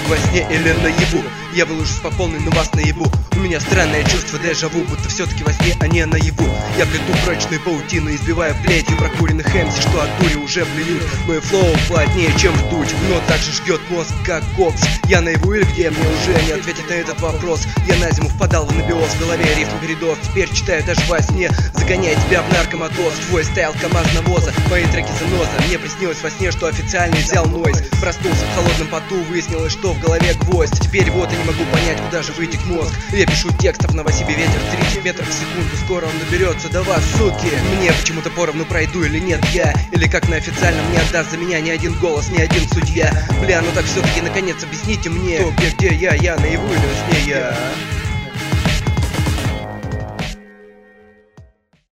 во сне или наяву. Я выложусь по полной, но вас наебу. У меня странное чувство дежаву, будто все-таки во сне, а не наяву. Я плету прочную паутину, избивая плетью прокуренных MC, что от дури уже блюют. Мой флоу плотнее, чем ртуть, но также жгет мозг, как кокс. Я наяву или где? Мне уже не ответить на этот вопрос. Я на зиму впадал в анабиоз, в голове рифм передоз. Теперь читаю даже во сне, загоняя тебя в наркоматоз. Твой стайл КамАЗ навоза, мои треки заноза. Мне приснилось во сне, что официально взял нойз. Проснулся в холодном поту, выяснилось, что в голове гвоздь. Теперь вот и не могу понять, куда же вытек мозг. Я пишу текстов на Новосибе ветер 30 метров в секунду. Скоро он доберется до вас, суки. Мне почему-то поровну, пройду или нет я. Или как на официальном не отдаст за меня ни один голос, ни один судья. Бля, ну так все-таки наконец объясните мне, кто, где я наяву или во сне я.